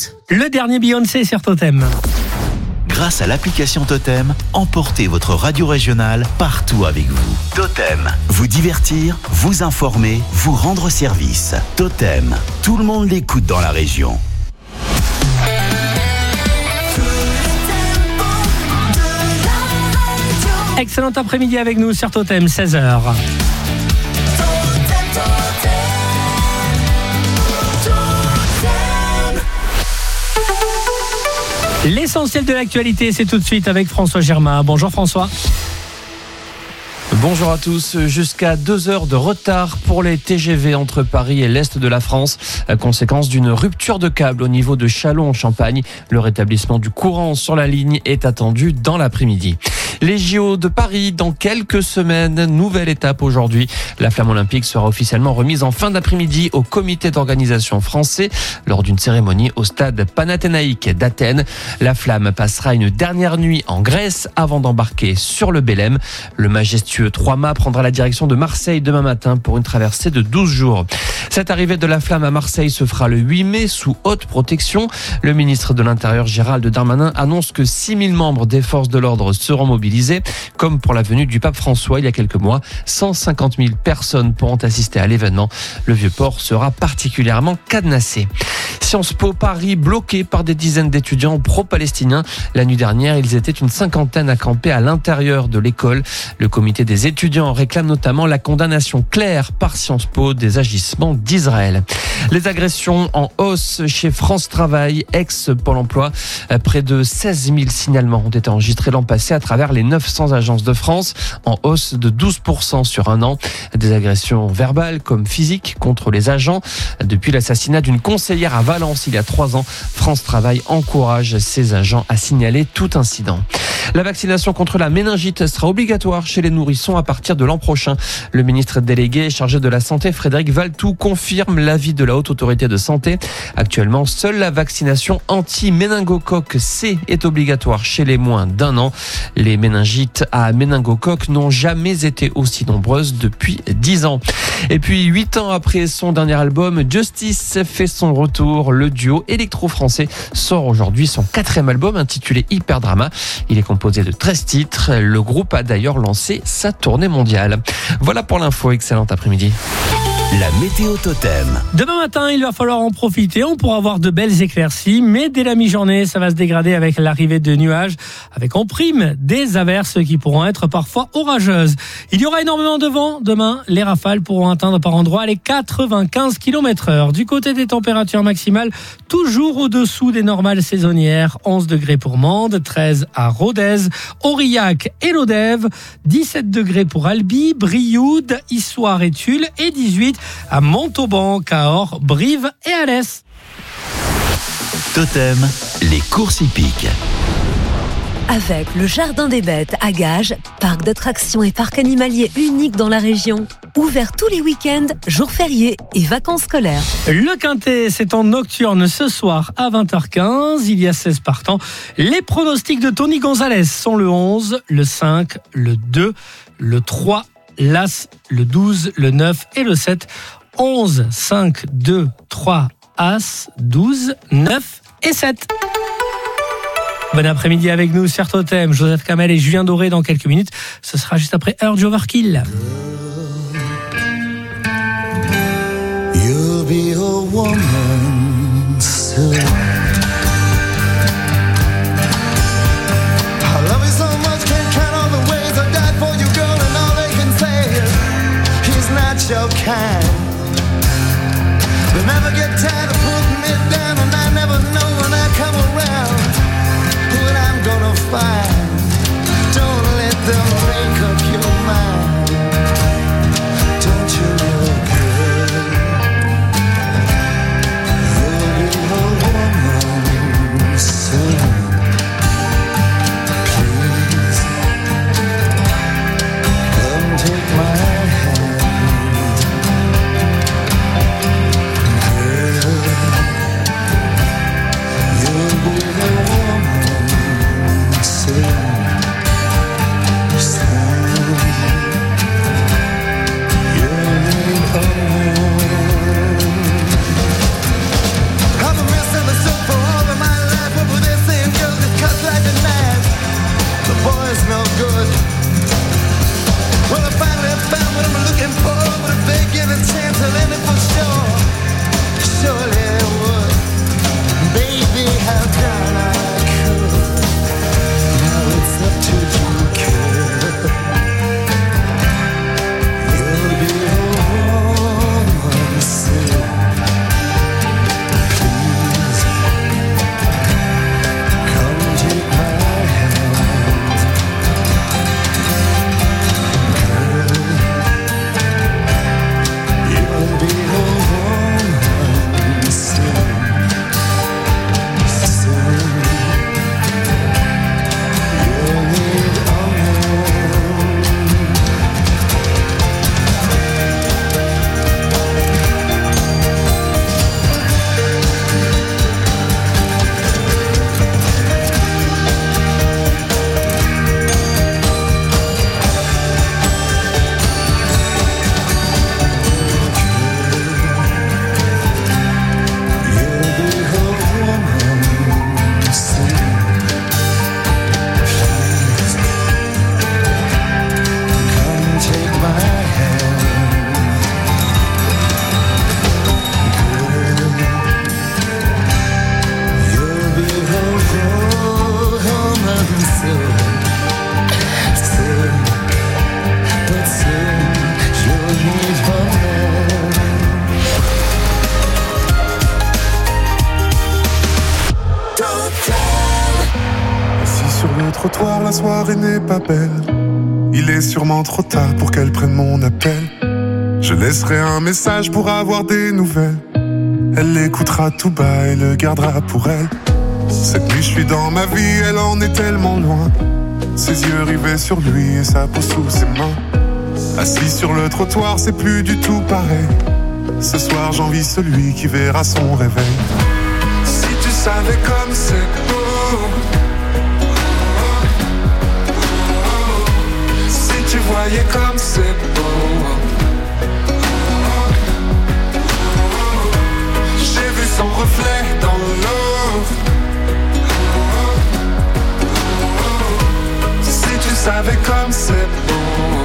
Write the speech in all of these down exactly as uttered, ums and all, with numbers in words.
écoute. Le dernier Beyoncé sur Totem. Grâce à l'application Totem, emportez votre radio régionale partout avec vous. Totem, vous divertir, vous informer, vous rendre service. Totem, tout le monde l'écoute dans la région. Excellent après-midi avec nous sur Totem, seize heures. L'essentiel de l'actualité, c'est tout de suite avec François Germain. Bonjour François. Bonjour à tous. Jusqu'à deux heures de retard pour les T G V entre Paris et l'Est de la France, à conséquence d'une rupture de câble au niveau de Châlons en Champagne. Le rétablissement du courant sur la ligne est attendu dans l'après-midi. Les J O de Paris dans quelques semaines, nouvelle étape aujourd'hui. La flamme olympique sera officiellement remise en fin d'après-midi au comité d'organisation français lors d'une cérémonie au stade panathénaïque d'Athènes. La flamme passera une dernière nuit en Grèce avant d'embarquer sur le Bélème. Le majestueux trois-mâts prendra la direction de Marseille demain matin pour une traversée de douze jours. Cette arrivée de la flamme à Marseille se fera le huit mai sous haute protection. Le ministre de l'Intérieur Gérald Darmanin annonce que six mille membres des forces de l'ordre seront mobilisés. Comme pour la venue du pape François il y a quelques mois, cent cinquante mille personnes pourront assister à l'événement. Le Vieux-Port sera particulièrement cadenassé. Sciences Po Paris bloqué par des dizaines d'étudiants pro-palestiniens. La nuit dernière, ils étaient une cinquantaine à camper à l'intérieur de l'école. Le comité des étudiants réclame notamment la condamnation claire par Sciences Po des agissements d'Israël. Les agressions en hausse chez France Travail, ex-Pôle emploi. Près de seize mille signalements ont été enregistrés l'an passé à travers les neuf cents agences de France, en hausse de douze pour cent sur un an. Des agressions verbales comme physiques contre les agents. Depuis l'assassinat d'une conseillère à Valence il y a trois ans, France Travail encourage ses agents à signaler tout incident. La vaccination contre la méningite sera obligatoire chez les nourrissons à partir de l'an prochain. Le ministre délégué chargé de la Santé, Frédéric Valletoux, confirme l'avis de la Haute Autorité de Santé. Actuellement, seule la vaccination anti-méningocoque C est obligatoire chez les moins d'un an. Les méningites à méningocoque n'ont jamais été aussi nombreuses depuis dix ans. Et puis, huit ans après son dernier album, Justice fait son retour. Le duo électro-français sort aujourd'hui son quatrième album intitulé Hyper Drama. Il est composé de treize titres. Le groupe a d'ailleurs lancé sa tournée mondiale. Voilà pour l'info. Excellent après-midi. La météo Totem. Demain matin, il va falloir en profiter. On pourra avoir de belles éclaircies, mais dès la mi-journée, ça va se dégrader avec l'arrivée de nuages, avec en prime des averses qui pourront être parfois orageuses. Il y aura énormément de vent. Demain, les rafales pourront atteindre par endroits les quatre-vingt-quinze kilomètres heure. Du côté des températures maximales, toujours au-dessous des normales saisonnières. onze degrés pour Mende, treize à Rodez, Aurillac et Lodève, dix-sept degrés pour Albi, Brioude, Issoire et Tulle et dix-huit à Montauban, Cahors, Brive et Alès. Totem, les courses hippiques. Avec le Jardin des Bêtes à Gages, parc d'attractions et parc animalier unique dans la région. Ouvert tous les week-ends, jours fériés et vacances scolaires. Le Quintet, c'est en nocturne ce soir à vingt heures quinze. Il y a seize partants. Les pronostics de Tony Gonzalez sont le onze, le cinq, le deux, le trois, l'As, le douze, le neuf et le sept. onze, cinq, deux, trois, As, douze, neuf et sept. Bon après-midi avec nous sur Totem, Joseph Kamel et Julien Doré dans quelques minutes. Ce sera juste après Urge Overkill. You'll be a woman soon. I love you so much, can't count all the ways I died for you, girl, and all they can say is he's not your kind. They never get tired of putting me down, and I never know when I come around what I'm gonna find. Don't let them make up your mind. Don't you look good? You'll be a woman soon. Please, come take my hand. soon, soon, but soon you'll need her more. Assis sur le trottoir, la soirée n'est pas belle. Il est sûrement trop tard pour qu'elle prenne mon appel. Je laisserai un message pour avoir des nouvelles. Elle l'écoutera tout bas et le gardera pour elle. Cette nuit je suis dans ma vie, elle en est tellement loin. Ses yeux rivés sur lui et sa peau sous ses mains. Assis sur le trottoir, c'est plus du tout pareil. Ce soir j'envie celui qui verra son réveil. Si tu savais comme c'est beau, tu voyais comme c'est beau. J'ai vu son reflet dans l'eau. Si tu savais comme c'est beau.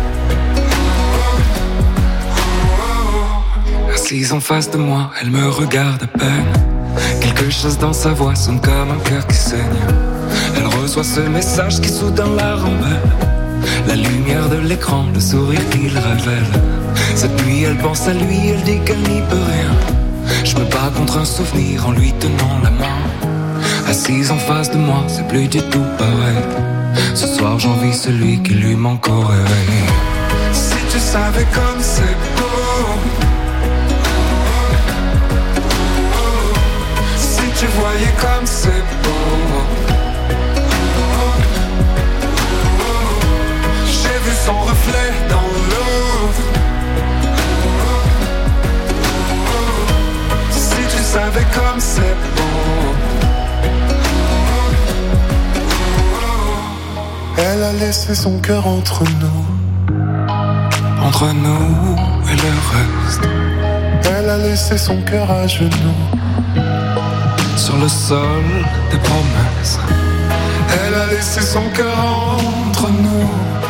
Assise en face de moi, elle me regarde à peine. Quelque chose dans sa voix sonne comme un cœur qui saigne. Elle reçoit ce message qui soudain la rend belle. La lumière de l'écran, le sourire qu'il révèle. Cette nuit elle pense à lui, elle dit qu'elle n'y peut rien. Je me bats contre un souvenir en lui tenant la main. Assise en face de moi, c'est plus du tout pareil. Ce soir j'envie celui qui lui manque au réveil. Si tu savais comme c'est beau. Si tu voyais comme c'est beau. Son reflet dans l'eau. Si tu savais comme c'est beau. Elle a laissé son cœur entre nous. Entre nous et le reste. Elle a laissé son cœur à genoux. Sur le sol des promesses. Elle a laissé son cœur entre nous.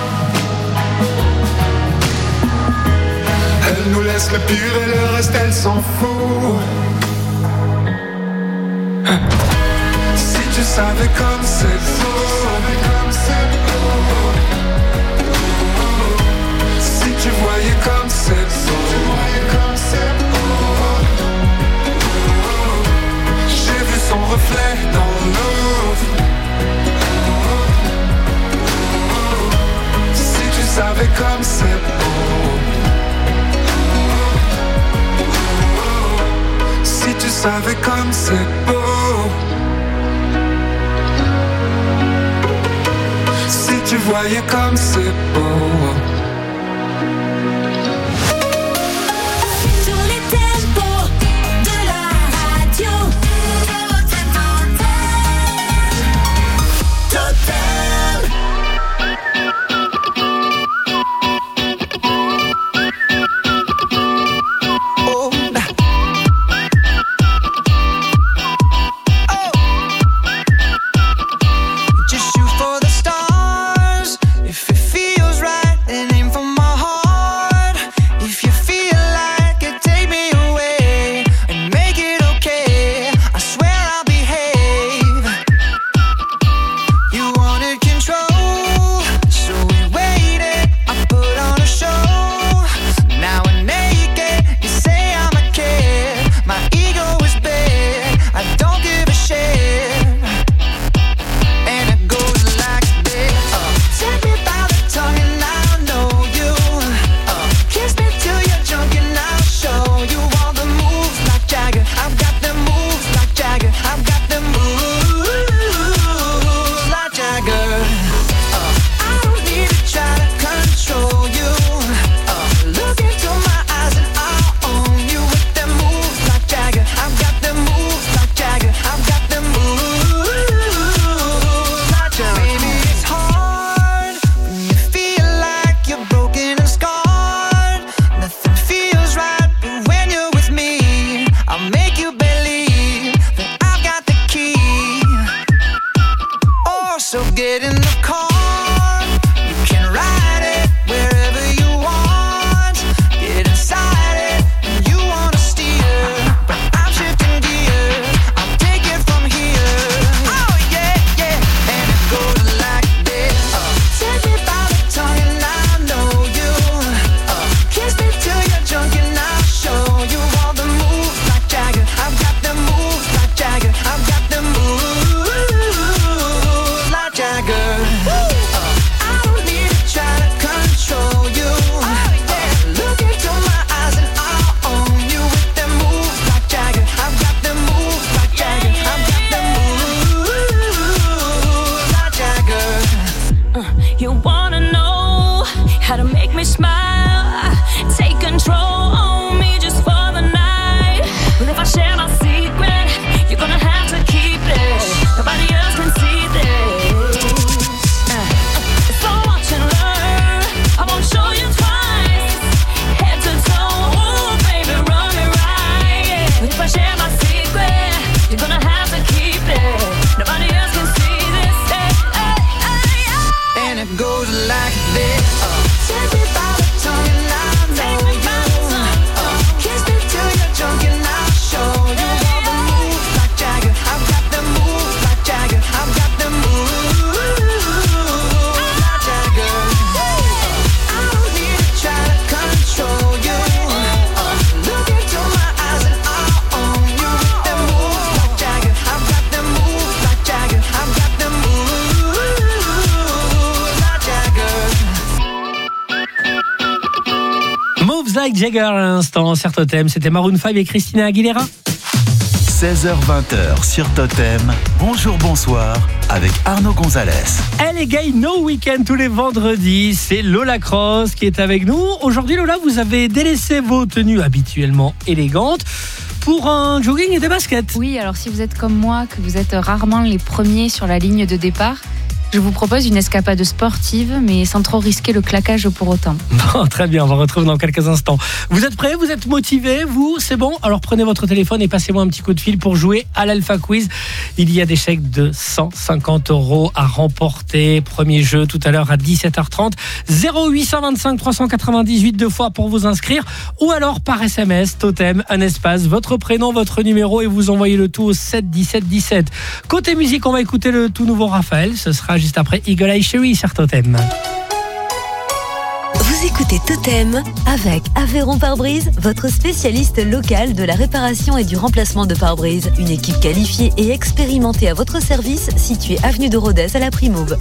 Elle nous laisse le pire et le reste elle s'en fout. Si tu savais comme c'est beau. Si tu voyais comme c'est beau. J'ai vu son reflet dans l'eau. Si tu savais comme c'est beau. Si tu savais comme c'est beau. Si tu voyais comme c'est beau. Tous les tempos de la radio. Totem. Just shoot for the stars if it feels right. Mick Jagger à l'instant sur Totem. C'était Maroon cinq et Christina Aguilera. seize heures vingt sur Totem. Bonjour, bonsoir avec Arnaud Gonzalez. Elle est gay no week-end tous les vendredis. C'est Lola Cross qui est avec nous. Aujourd'hui, Lola, vous avez délaissé vos tenues habituellement élégantes pour un jogging et des baskets. Oui, alors si vous êtes comme moi, que vous êtes rarement les premiers sur la ligne de départ, je vous propose une escapade sportive, mais sans trop risquer le claquage pour autant. Bon, très bien, on va retrouver dans quelques instants. Vous êtes prêts? Vous êtes motivés? Vous, c'est bon? Alors prenez votre téléphone et passez-moi un petit coup de fil pour jouer à l'Alpha Quiz. Il y a des chèques de cent cinquante euros à remporter. Premier jeu tout à l'heure à dix-sept heures trente. zéro huit cent vingt-cinq trois cent quatre-vingt-dix-huit deux fois pour vous inscrire. Ou alors par S M S, Totem, un espace, votre prénom, votre numéro et vous envoyez le tout au sept dix-sept dix-sept. Côté musique, on va écouter le tout nouveau Raphaël. Ce sera juste après Eagle Eye Cherry sur Totem. Vous écoutez Totem avec Aveyron Pare-Brise, votre spécialiste local de la réparation et du remplacement de pare-brise. Une équipe qualifiée et expérimentée à votre service, située avenue de Rodez à la Primauve.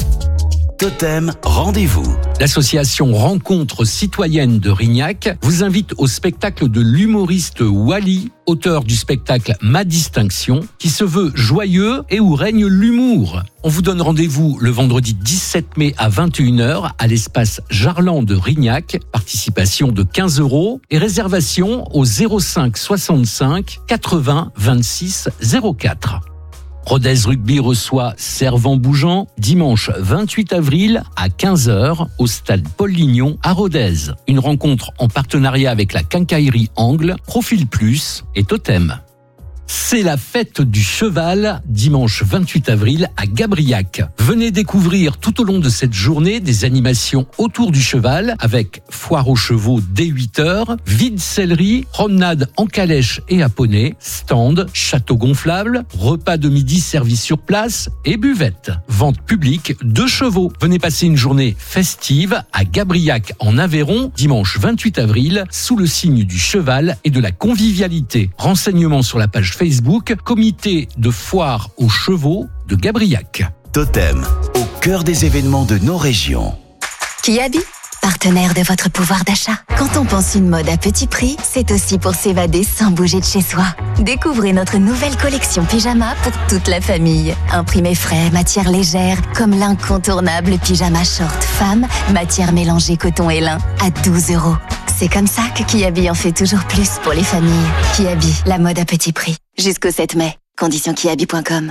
Totem, rendez-vous. L'association Rencontre citoyenne de Rignac vous invite au spectacle de l'humoriste Wally, auteur du spectacle Ma Distinction, qui se veut joyeux et où règne l'humour. On vous donne rendez-vous le vendredi dix-sept mai à vingt et une heures à l'espace Jarlan de Rignac. Participation de quinze euros et réservation au zéro cinq soixante-cinq quatre-vingts vingt-six zéro quatre. Rodez Rugby reçoit Servan-Bougeant dimanche vingt-huit avril à quinze heures au stade Paul Lignon à Rodez. Une rencontre en partenariat avec la Quincaillerie Angle, Profil Plus et Totem. C'est la fête du cheval, dimanche vingt-huit avril à Gabriac. Venez découvrir tout au long de cette journée des animations autour du cheval avec foire aux chevaux dès huit heures, vide-sellerie, promenade en calèche et à poney, stand, château gonflable, repas de midi servis sur place et buvette. Vente publique de chevaux. Venez passer une journée festive à Gabriac en Aveyron, dimanche vingt-huit avril, sous le signe du cheval et de la convivialité. Renseignements sur la page Facebook, comité de foire aux chevaux de Gabriac. Totem, au cœur des événements de nos régions. Kiabi, partenaire de votre pouvoir d'achat. Quand on pense une mode à petit prix, c'est aussi pour s'évader sans bouger de chez soi. Découvrez notre nouvelle collection pyjama pour toute la famille. Imprimé frais, matière légère, comme l'incontournable pyjama short femme, matière mélangée coton et lin, à douze euros. C'est comme ça que Kiabi en fait toujours plus pour les familles. Kiabi, la mode à petit prix. Jusqu'au sept mai. Conditions kiabi point com.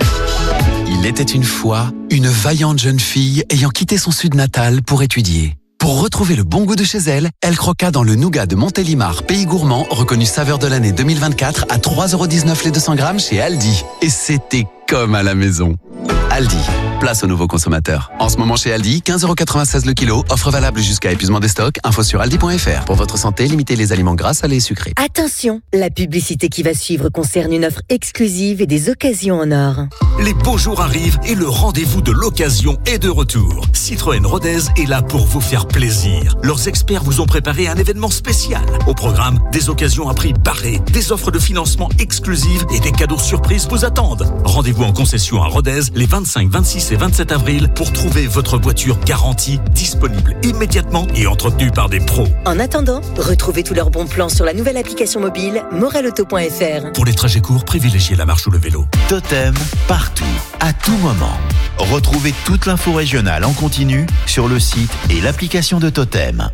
Il était une fois une vaillante jeune fille ayant quitté son sud natal pour étudier. Pour retrouver le bon goût de chez elle, elle croqua dans le nougat de Montélimar, pays gourmand, reconnu saveur de l'année deux mille vingt-quatre à trois euros dix-neuf les deux cents grammes chez Aldi. Et c'était comme à la maison. Aldi, place aux nouveaux consommateurs. En ce moment chez Aldi, quinze euros quatre-vingt-seize le kilo, offre valable jusqu'à épuisement des stocks, info sur aldi point f r. Pour votre santé, limitez les aliments gras, salés et sucrés. Attention, la publicité qui va suivre concerne une offre exclusive et des occasions en or. Les beaux jours arrivent et le rendez-vous de l'occasion est de retour. Citroën Rodez est là pour vous faire plaisir. Leurs experts vous ont préparé un événement spécial. Au programme, des occasions à prix barré, des offres de financement exclusives et des cadeaux surprises vous attendent. Rendez-vous en concession à Rodez les vingt-cinq, vingt-six et vingt-sept avril pour trouver votre voiture garantie, disponible immédiatement et entretenue par des pros. En attendant, retrouvez tous leurs bons plans sur la nouvelle application mobile morelauto point f r. Pour les trajets courts, privilégiez la marche ou le vélo. Totem, partout, à tout moment. Retrouvez toute l'info régionale en continu sur le site et l'application de Totem.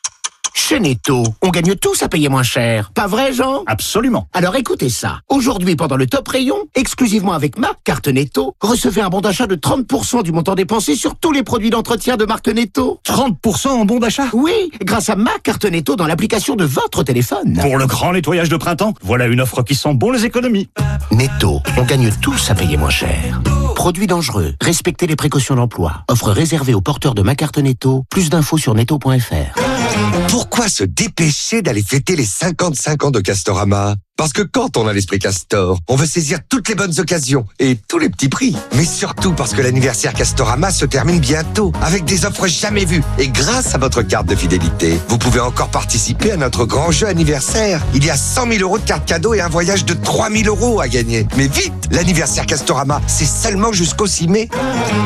Chez Netto, on gagne tous à payer moins cher. Pas vrai, Jean? Absolument. Alors écoutez ça. Aujourd'hui, pendant le top rayon, exclusivement avec ma carte Netto, recevez un bon d'achat de trente pour cent du montant dépensé sur tous les produits d'entretien de marque Netto. trente pour cent en bon d'achat? Oui, grâce à ma carte Netto dans l'application de votre téléphone. Pour le grand nettoyage de printemps, voilà une offre qui sent bon les économies. Netto, on gagne tous à payer moins cher. Produits dangereux, respectez les précautions d'emploi. Offre réservée aux porteurs de ma carte Netto. Plus d'infos sur netto point f r. Pourquoi se dépêcher d'aller fêter les cinquante-cinq ans de Castorama? Parce que quand on a l'esprit Castor, on veut saisir toutes les bonnes occasions et tous les petits prix. Mais surtout parce que l'anniversaire Castorama se termine bientôt avec des offres jamais vues. Et grâce à votre carte de fidélité, vous pouvez encore participer à notre grand jeu anniversaire. Il y a cent mille euros de cartes cadeaux et un voyage de trois mille euros à gagner. Mais vite, l'anniversaire Castorama, c'est seulement jusqu'au six mai.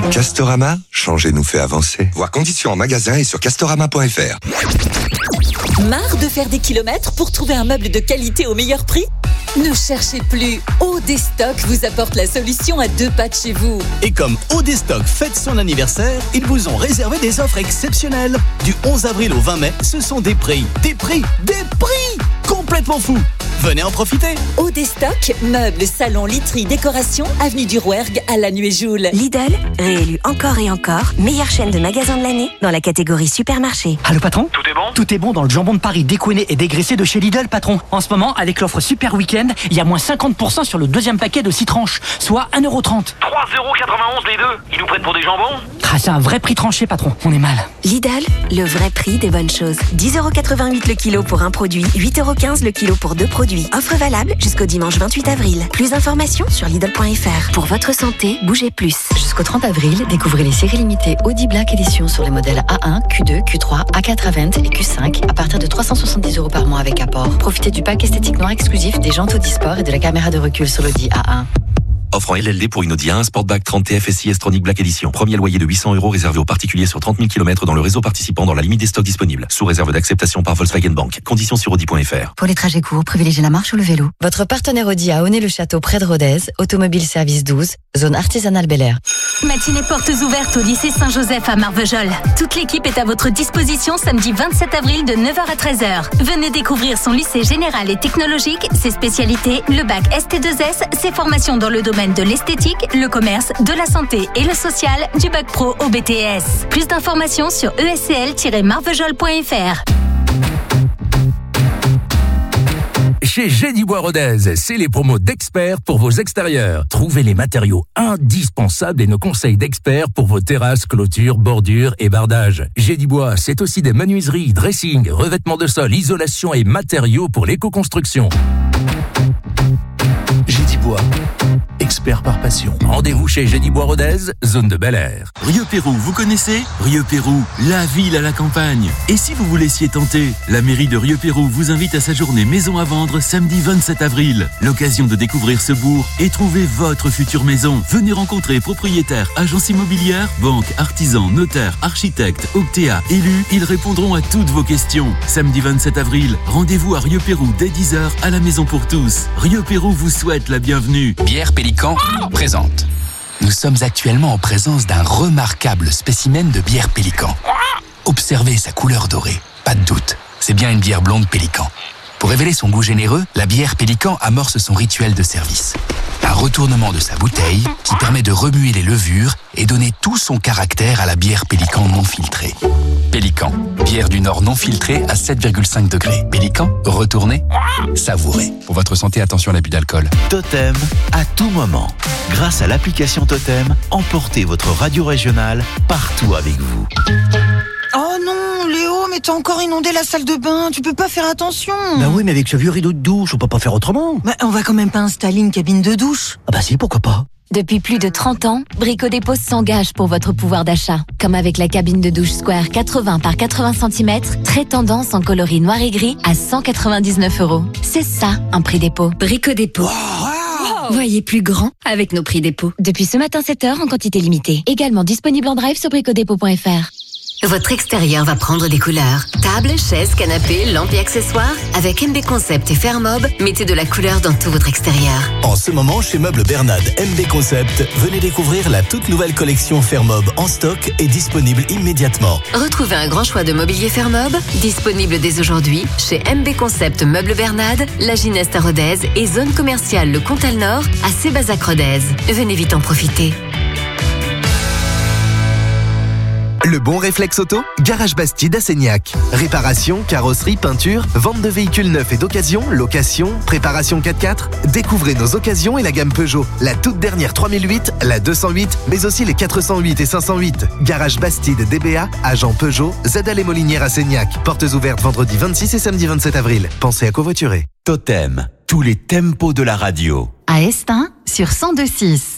Castorama, changer nous fait avancer. Voir conditions en magasin et sur castorama point f r. Marre de faire des kilomètres pour trouver un meuble de qualité au meilleur prix ? Ne cherchez plus. Odestock vous apporte la solution à deux pas de chez vous. Et comme Odestock fête son anniversaire, ils vous ont réservé des offres exceptionnelles. Du onze avril au vingt mai, ce sont des prix, des prix, des prix complètement fous. Venez en profiter. Odestock, meubles, salons, literie, décoration, avenue du Rouergue à Lannuéjoul. Lidl, réélu encore et encore, meilleure chaîne de magasins de l'année dans la catégorie supermarché. Allô patron ? Tout est bon ? Tout est bon dans le jambon de Paris découiné et dégraissé de chez Lidl, patron. En ce moment, avec l'offre Super Week-end, il y a moins cinquante pour cent sur le deuxième paquet de six tranches, soit un euro trente. trois euros quatre-vingt-onze les deux. Ils nous prennent pour des jambons ? Ah, c'est un vrai prix tranché, patron. On est mal. Lidl, le vrai prix des bonnes choses. dix euros quatre-vingt-huit le kilo pour un produit, huit euros quinze le kilo pour deux produits. Offre valable jusqu'au dimanche vingt-huit avril. Plus d'informations sur Lidl point F R. Pour votre santé, bougez plus. Jusqu'au trente avril, découvrez les séries limitées Audi Black Edition sur les modèles A un, Q deux, Q trois, A quatre à vingt et Q cinq à partir de trois cent soixante-dix euros par mois avec apport. Profitez du pack esthétique noir exclusif, des jantes Audi Sport et de la caméra de recul sur l'Audi A un. Offre en L L D pour une Audi A un Sportback trente T F S I S-Tronic Black Edition. Premier loyer de huit cents euros réservé aux particuliers sur trente mille kilomètres dans le réseau participant dans la limite des stocks disponibles. Sous réserve d'acceptation par Volkswagen Bank. Conditions sur Audi point F R. Pour les trajets courts, privilégiez la marche ou le vélo. Votre partenaire Audi à Aunay-le-Château près de Rodez, Automobile Service douze, zone artisanale Bel Air. Matinée portes ouvertes au lycée Saint-Joseph à Marvejols. Toute l'équipe est à votre disposition samedi vingt-sept avril de neuf heures à treize heures. Venez découvrir son lycée général et technologique, ses spécialités, le bac S T deux S, ses formations dans le domaine de l'esthétique, le commerce, de la santé et le social, du bac pro au B T S. Plus d'informations sur e s c l tiret marvejols point f r. Chez Gédibois Rodez, c'est les promos d'experts pour vos extérieurs. Trouvez les matériaux indispensables et nos conseils d'experts pour vos terrasses, clôtures, bordures et bardages. Gédibois, c'est aussi des menuiseries, dressing, revêtements de sol, isolation et matériaux pour l'éco-construction. Gédibois, expert par passion. Rendez-vous chez Gédibois Rodez, zone de Bel Air. Rieux-Pérou, vous connaissez ? Rieux-Pérou, la ville à la campagne. Et si vous vous laissiez tenter ? La mairie de Rieux-Pérou vous invite à sa journée maison à vendre samedi vingt-sept avril. L'occasion de découvrir ce bourg et trouver votre future maison. Venez rencontrer propriétaires, agences immobilières, banques, artisans, notaires, architectes, Octéa, élus. Ils répondront à toutes vos questions. Samedi vingt-sept avril, rendez-vous à Rieux-Pérou dès dix heures à la maison pour tous. Rieux-Pérou vous souhaite la bienvenue. Bière Pélican présente. Nous sommes actuellement en présence d'un remarquable spécimen de bière Pélican. Observez sa couleur dorée. Pas de doute, c'est bien une bière blonde Pélican. Pour révéler son goût généreux, la bière Pélican amorce son rituel de service. Un retournement de sa bouteille qui permet de remuer les levures et donner tout son caractère à la bière Pélican non filtrée. Pélican, bière du Nord non filtrée à sept virgule cinq degrés. Pélican, retournez, savourez. Pour votre santé, attention à l'abus d'alcool. Totem, à tout moment. Grâce à l'application Totem, emportez votre radio régionale partout avec vous. Oh non, Léo, mais t'as encore inondé la salle de bain, tu peux pas faire attention. Bah oui, mais avec ce vieux rideau de douche, on peut pas faire autrement. Bah on va quand même pas installer une cabine de douche. Ah bah si, pourquoi pas. Depuis plus de trente ans, Brico Dépôt s'engage pour votre pouvoir d'achat. Comme avec la cabine de douche Square quatre-vingts par quatre-vingts centimètres, très tendance en coloris noir et gris à cent quatre-vingt-dix-neuf euros. C'est ça, un prix dépôt. Brico Dépôt. Wow. Voyez plus grand avec nos prix dépôt. Depuis ce matin sept heures en quantité limitée. Également disponible en drive sur bricodépôt point f r. Votre extérieur va prendre des couleurs. Tables, chaises, canapés, lampes et accessoires. Avec M B Concept et Fermob, mettez de la couleur dans tout votre extérieur. En ce moment, chez Meubles Bernade M B Concept, venez découvrir la toute nouvelle collection Fermob en stock et disponible immédiatement. Retrouvez un grand choix de mobilier Fermob, disponible dès aujourd'hui chez M B Concept Meubles Bernade, La Gineste à Rodez et zone commerciale Le Comtal Nord à Sébazac Rodez. Venez vite en profiter. Le bon réflexe auto, Garage Bastide à Seignac. Réparation, carrosserie, peinture, vente de véhicules neufs et d'occasion, location, préparation quatre-quatre. Découvrez nos occasions et la gamme Peugeot. La toute dernière trois mille huit, la deux cent huit, mais aussi les quatre cent huit et cinq cent huit. Garage Bastide D B A, agent Peugeot, Zadal et Molinière à Seignac. Portes ouvertes vendredi vingt-six et samedi vingt-sept avril. Pensez à covoiturer. Totem, tous les tempos de la radio. À Estin, sur cent deux virgule six.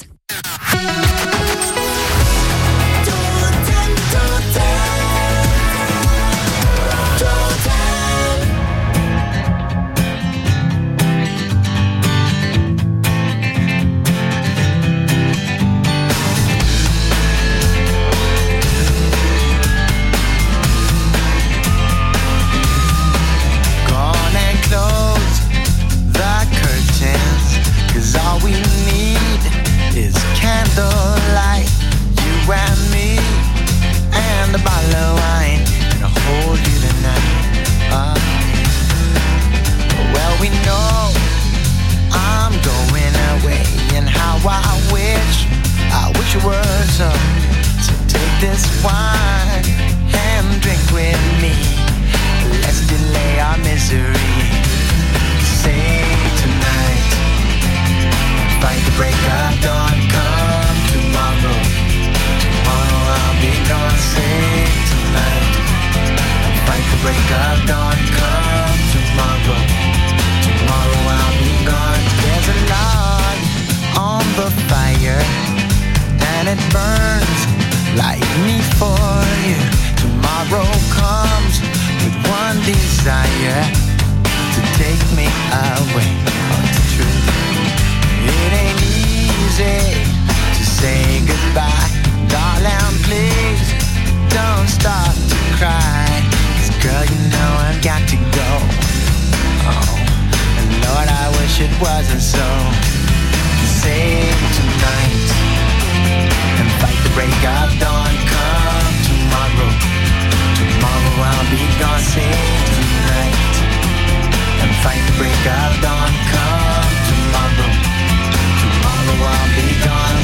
it burns like me for you. Tomorrow comes with one desire, to take me away from the truth. It ain't easy to say goodbye, darling, please don't start to cry, 'cause girl, you know I've got to go. Oh, and Lord, I wish it wasn't so. Save tonight and fight the break of dawn. Come tomorrow, tomorrow I'll be gone. Save tonight and fight the break of dawn. Come tomorrow, tomorrow I'll be gone.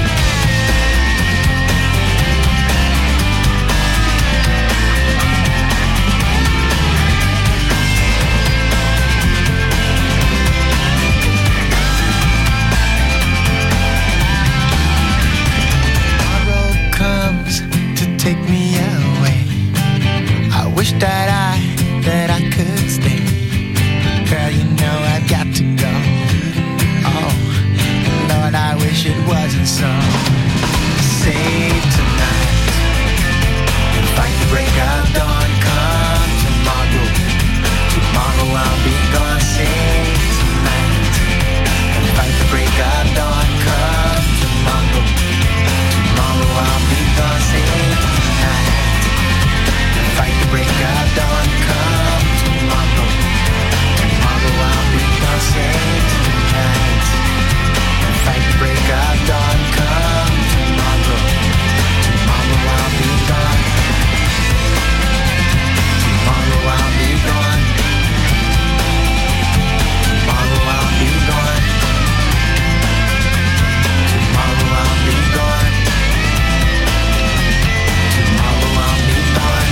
Take me away. I wish that I, that I could stay. Girl, you know I've got to go. Oh, Lord, I wish it wasn't so. Save tonight and fight the break of dawn. Come tomorrow, tomorrow I'll be gone. Save tonight and fight the break of dawn. Come tomorrow, tomorrow I'll be gone. Save fight the break of dawn. Come tomorrow, tomorrow I'll be gone. Save tonight and fight the break of dawn. Come tomorrow, tomorrow I'll be gone. Tomorrow I'll be gone. Tomorrow I'll be gone. Tomorrow I'll be gone. Tomorrow I'll be gone.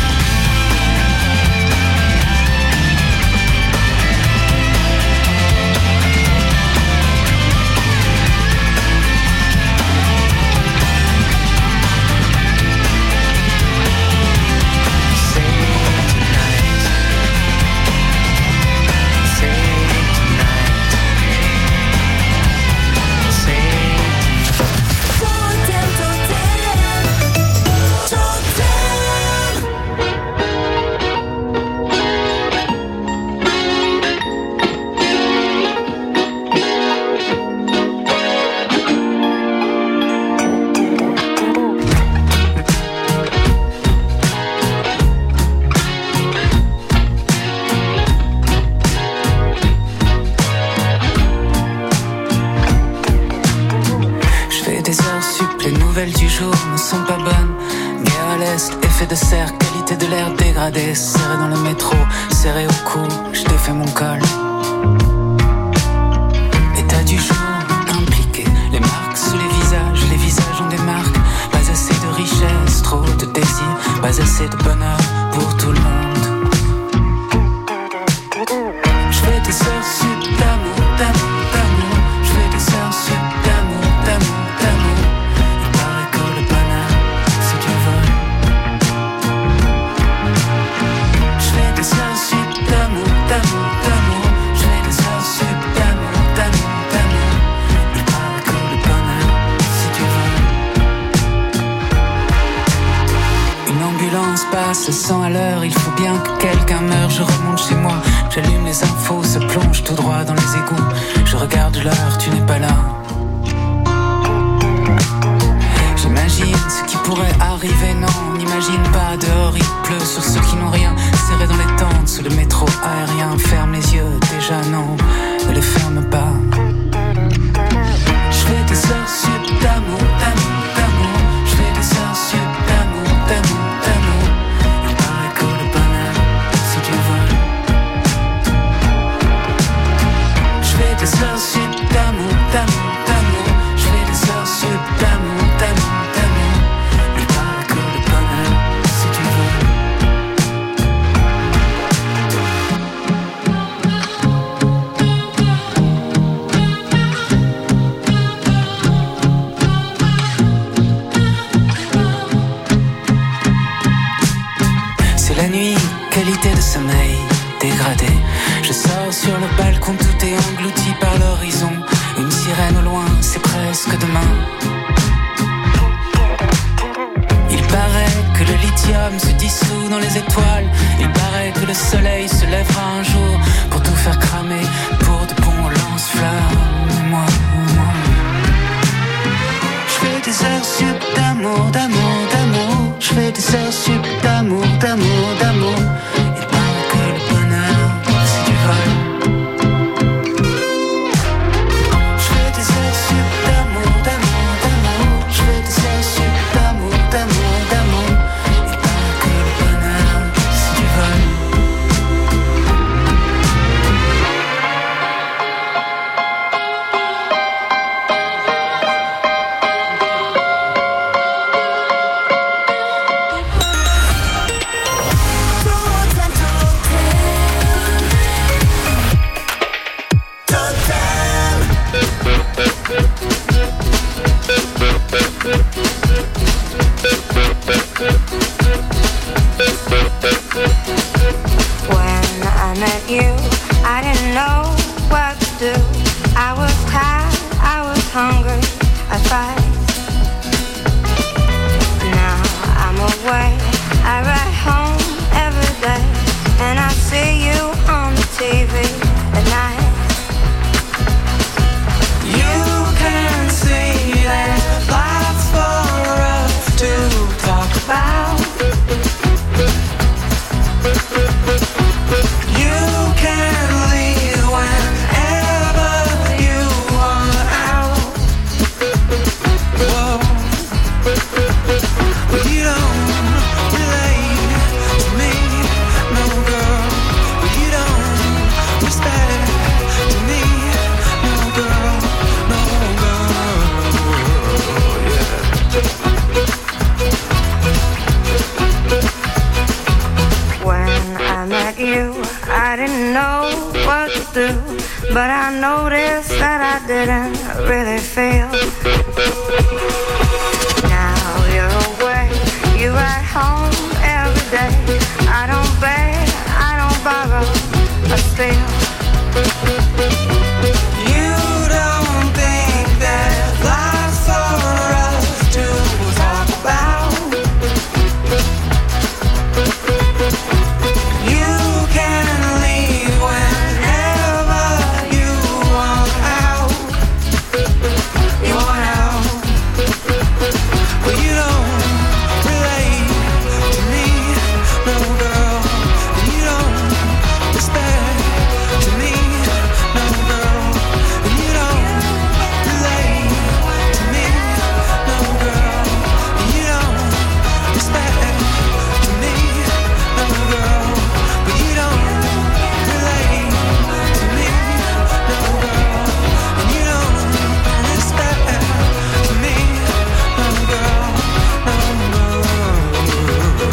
Du jour ne sont pas bonnes. Guerre à l'est, effet de serre, qualité de l'air dégradée. Serré dans le métro, serré au cou, je défais mon col. État du jour, impliqué. Les marques sous les visages, les visages ont des marques. Pas assez de richesse, trop de désir. Pas assez de bonheur pour tout le monde. Je fais des heures sup d'amour, d'amour, d'amour. Je fais des heures sup d'amour, d'amour, d'amour. Passe cent à l'heure, il faut bien que quelqu'un meure. Je remonte chez moi, j'allume les infos, se plonge tout droit dans les égouts. Je regarde l'heure, tu n'es pas là. J'imagine ce qui pourrait arriver, non, on n'imagine pas. Dehors il pleut sur ceux qui n'ont rien. Serré dans les tentes, sous le métro aérien. Ferme les yeux, déjà non, ne les ferme pas. Je fais des heures sup d'amour, d'amour, d'amour. Je fais des heures sup d'amour, d'amour, d'amour. Il paraît que le bonheur, si tu veux. Je fais des heures sup d'amour, d'amour, d'amour. Je fais des heures sup d'amour, d'amour, d'amour. Il paraît que le bonheur, si tu veux. Qualité de sommeil dégradé. Je sors sur le balcon, tout est englouti par l'horizon. Une sirène au loin, c'est presque demain. silicium se dissout dans les étoiles. Il paraît que le soleil se lèvera un jour pour tout faire cramer, pour de bons lance-flammes. Moi, moi, je fais des heures sup d'amour, d'amour, d'amour. Je fais des heures sup d'amour, d'amour, d'amour. Il paraît que le bonheur, c'est du vol. Je fais des heures sup d'amour, d'amour, d'amour. Je fais des heures sup d'amour, d'amour, d'amour. Il paraît que le bonheur, c'est du vol. When I met you, I didn't know what to do. I was tired, I was hungry, I fight. Now I'm away, I ride home every day, and I see you on the T V at night. You can see that life's for us to talk about. You can leave whenever you want out. Whoa. But you don't relate to me, no girl. But you don't respect to me, no girl, no girl. Yeah. When I met you, I didn't know what to do, but I noticed that I didn't really feel. Now you're away, you ride home every day. I don't beg, I don't borrow, I steal. You don't think that life's for us to talk about. You can leave whenever you want out. You want out. But you don't relate to me, no girl. You don't respect to me, no girl. You don't relate to me, no girl. You don't respect to me, no girl. But you don't relate to me, no girl. And you don't respect to me, no girl, no girl.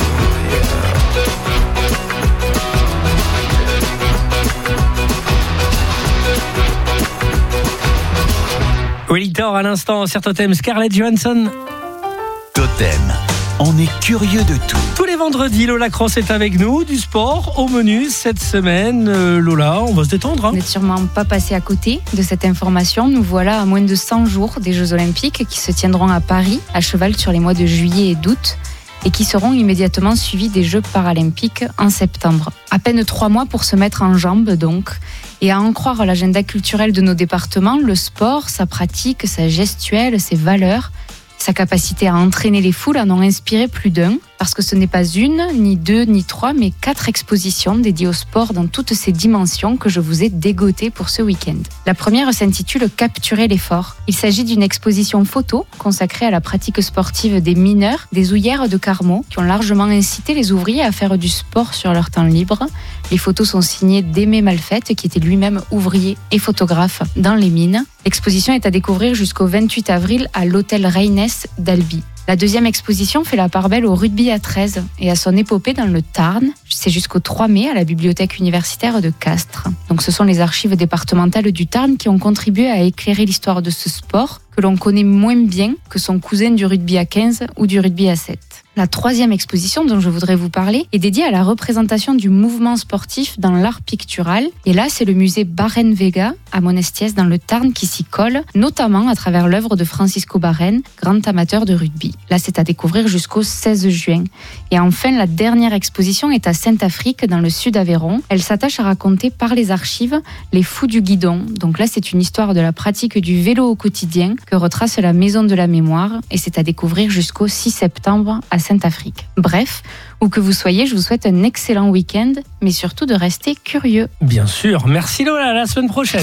Wellington à l'instant sur Totem, Scarlett Johansson. Totem, on est curieux de tout. Tous les vendredis, Lola Cross est avec nous, du sport au menu cette semaine. Euh, Lola, on va se détendre. Hein. Vous n'êtes sûrement pas passé à côté de cette information. Nous voilà à moins de cent jours des Jeux Olympiques qui se tiendront à Paris, à cheval sur les mois de juillet et d'août, et qui seront immédiatement suivis des Jeux Paralympiques en septembre. À peine trois mois pour se mettre en jambes donc. Et à en croire l'agenda culturel de nos départements, le sport, sa pratique, sa gestuelle, ses valeurs, sa capacité à entraîner les foules en ont inspiré plus d'un, parce que ce n'est pas une, ni deux, ni trois, mais quatre expositions dédiées au sport dans toutes ses dimensions que je vous ai dégotées pour ce week-end. La première s'intitule « Capturer l'effort ». Il s'agit d'une exposition photo consacrée à la pratique sportive des mineurs des houillères de Carmaux, qui ont largement incité les ouvriers à faire du sport sur leur temps libre. Les photos sont signées d'Aimé Malfette, qui était lui-même ouvrier et photographe dans les mines. L'exposition est à découvrir jusqu'au vingt-huit avril à l'hôtel Reines d'Albi. La deuxième exposition fait la part belle au rugby à treize et à son épopée dans le Tarn. C'est jusqu'au trois mai à la bibliothèque universitaire de Castres. Donc ce sont les archives départementales du Tarn qui ont contribué à éclairer l'histoire de ce sport que l'on connaît moins bien que son cousin du rugby à quinze ou du rugby à sept. La troisième exposition dont je voudrais vous parler est dédiée à la représentation du mouvement sportif dans l'art pictural. Et là, c'est le musée Barrenne-Vega à Monestiès dans le Tarn qui s'y colle, notamment à travers l'œuvre de Francisco Barrenne, grand amateur de rugby. Là, c'est à découvrir jusqu'au seize juin. Et enfin, la dernière exposition est à Saint-Afrique dans le sud Aveyron. Elle s'attache à raconter par les archives les fous du guidon. Donc là, c'est une histoire de la pratique du vélo au quotidien que retrace la Maison de la Mémoire. Et c'est à découvrir jusqu'au six septembre à Saint-Afrique. Bref, où que vous soyez, je vous souhaite un excellent week-end, mais surtout de rester curieux. Bien sûr. Merci Lola, à la semaine prochaine.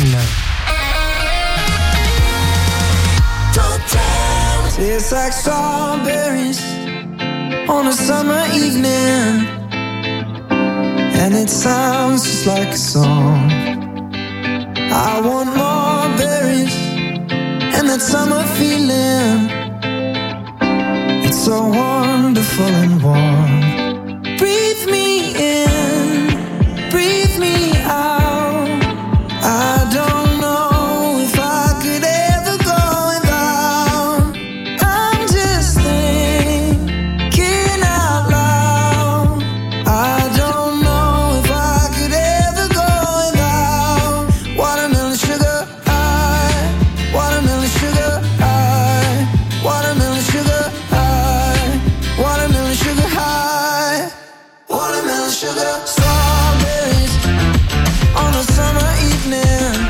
Tastes like strawberries on a summer evening, and it sounds just like a song. I want more berries and that summer feeling. It's so wonderful and warm. Breathe me in, breathe me out. I don't know if I could ever go without. I'm just thinking out loud. I don't know if I could ever go without watermelon sugar high, watermelon sugar high, watermelon sugar high, watermelon sugar high, watermelon sugar. Strawberries on a summer evening.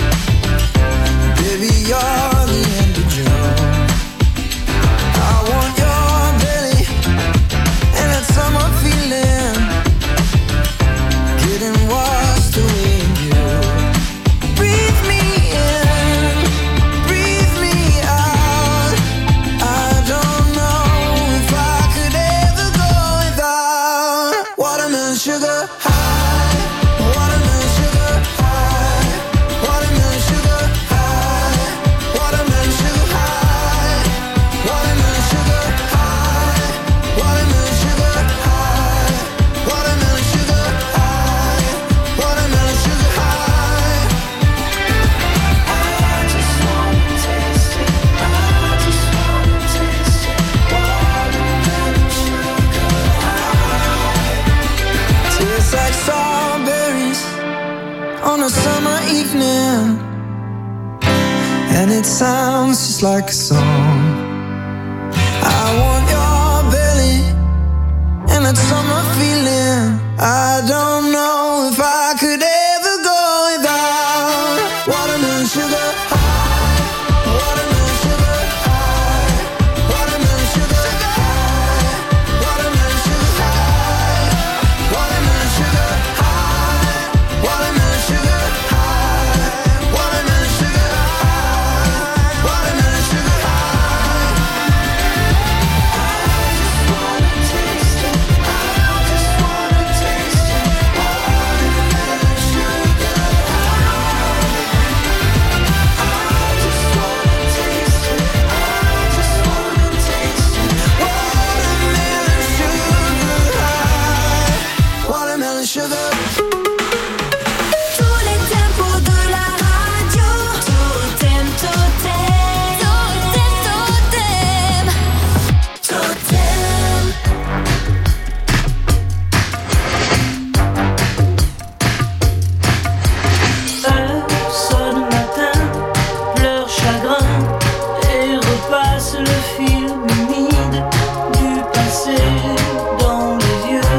Baby, you're the end of June. I want your belly and that summer feeling, getting washed away in you. Breathe me in, breathe me out. I don't know if I could ever go without watermelon sugar high, watermelon sugar high, watermelon sugar high, watermelon sugar high, watermelon sugar high, watermelon sugar high, watermelon sugar high, watermelon sugar high. I just wanna taste it, I just wanna taste it, watermelon sugar high. Tastes like strawberries on a summer evening, and it sounds just like a song. I want your belly and that summer feeling. I don't know if I could ever go without watermelon sugar high, watermelon sugar high, watermelon sugar high, watermelon sugar high, watermelon sugar high, watermelon sugar high, watermelon sugar high, watermelon sugar high. I just wanna taste it, I just wanna taste it, watermelon sugar high. I just wanna taste it, I just wanna taste it, watermelon sugar high, watermelon sugar. Tous les tempos de la radio. Totem, totem. Totem, totem. Heure sonne matin, pleure chagrin et repasse le film humide du passé dans les yeux.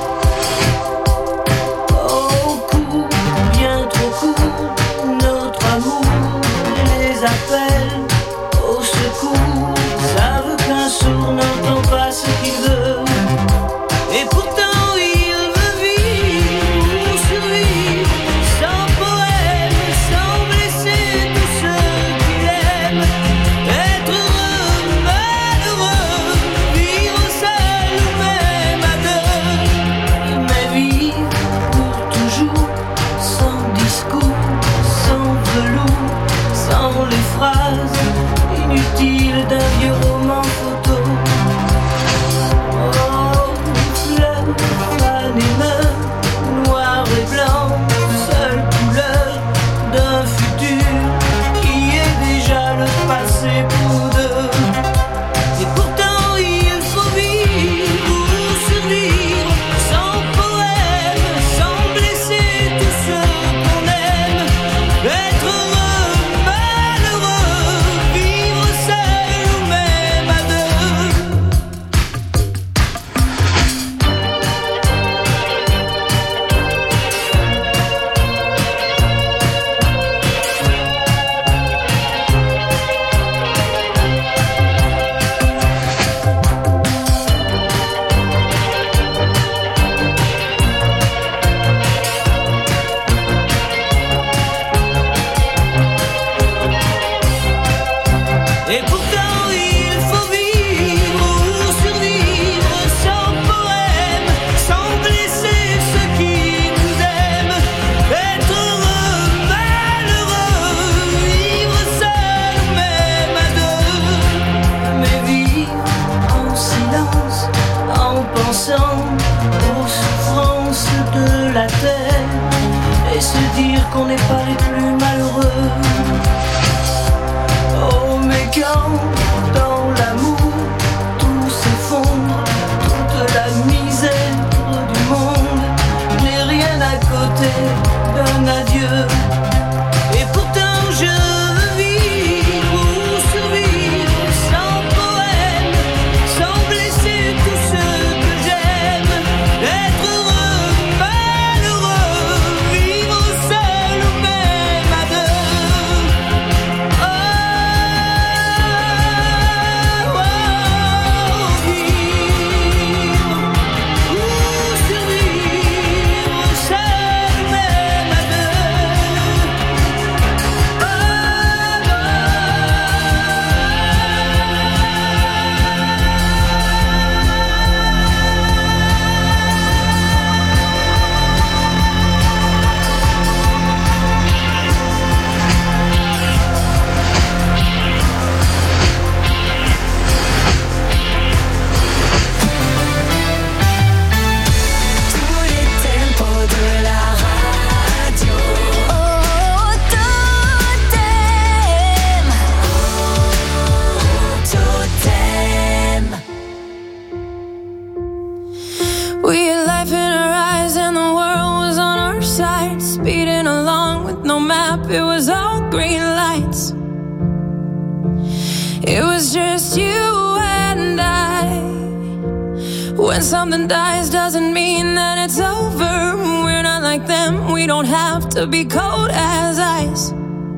Au court, bien trop court, notre amour les appelle au secours. Ils savent qu'un sourd n'entend pas ce qu'il veut, et pourtant il veut vivre, survivre, sans poème, sans blesser tous ceux qu'il aime, être heureux malgré de la terre et se dire qu'on n'est pas les plus malheureux. Oh mais quand dans l'amour tout s'effondre, toute la misère du monde n'est rien à côté d'un adieu. Et pourtant je veux vivre ou survivre sans poème, sans blesser tous ceux que j'aime, être heureux, malheureux, vivre seul ou même à deux. Oh, oh, oh, vivre ou survivre seul ou même à deux. Tous les tempos de la radio. Oh, Totem. Oh, Totem. We had life in our eyes and the world was on our side, speeding along with no map, it was all green lights. It was just you and I. When something dies doesn't mean that it's over. We're not like them, we don't have to be cold as ice.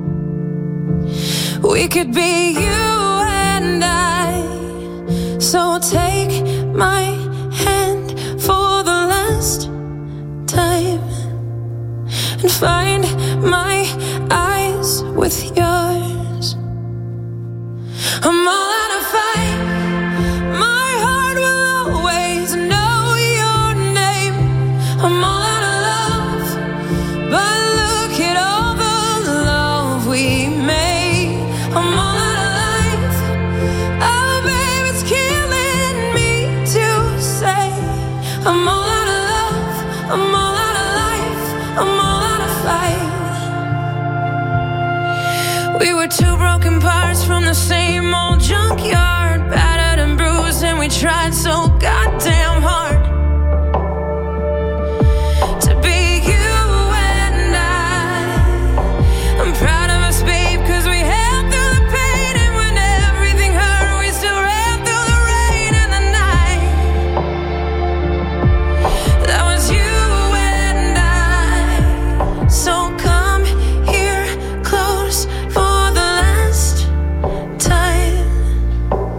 We could be you and I. So take my hand for the last time and find my eyes with yours. I'm all out of fight. My heart will always know your name. I'm all out of love, but look at all the love we made. I'm all out of life. Oh, babe, it's killing me to say. I'm all out of love. I'm all out of life. I'm all out of fight. We were two broken parts from the same old junkyard, battered and bruised, and we tried so goddamn hard to be you and I. I'm proud of us, babe, 'cause we held through the pain, and when everything hurt, we still ran through the rain and the night. That was you and I. So come here close for the last time.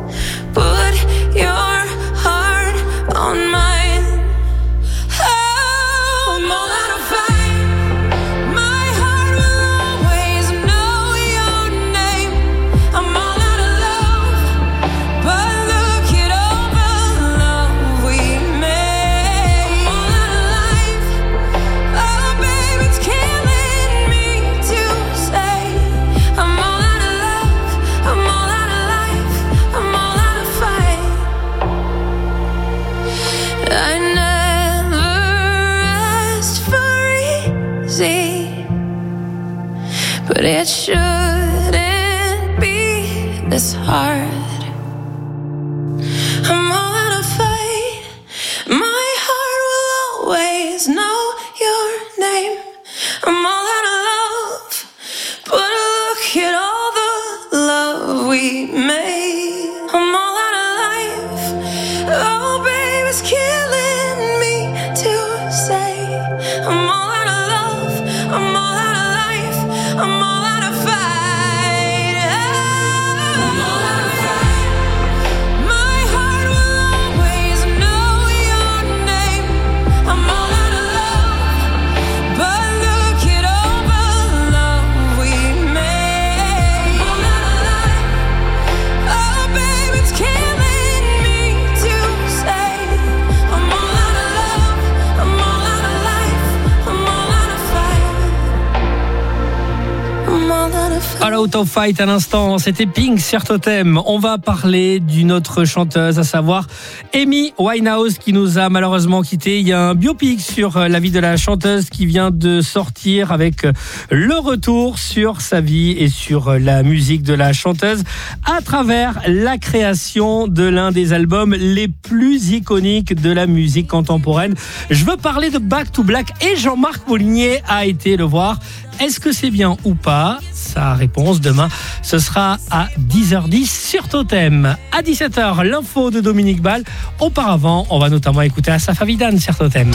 Out of Fight à l'instant, c'était Pink sur Totem. On va parler d'une autre chanteuse, à savoir Amy Winehouse, qui nous a malheureusement quittés. Il y a un biopic sur la vie de la chanteuse qui vient de sortir avec le retour sur sa vie et sur la musique de la chanteuse à travers la création de l'un des albums les plus iconiques de la musique contemporaine. Je veux parler de Back to Black et Jean-Marc Moulinier a été le voir. Est-ce que c'est bien ou pas? Sa réponse demain, ce sera à dix heures dix sur Totem. À dix-sept heures, l'info de Dominique Ball. Auparavant, on va notamment écouter Asaf Avidan sur Totem.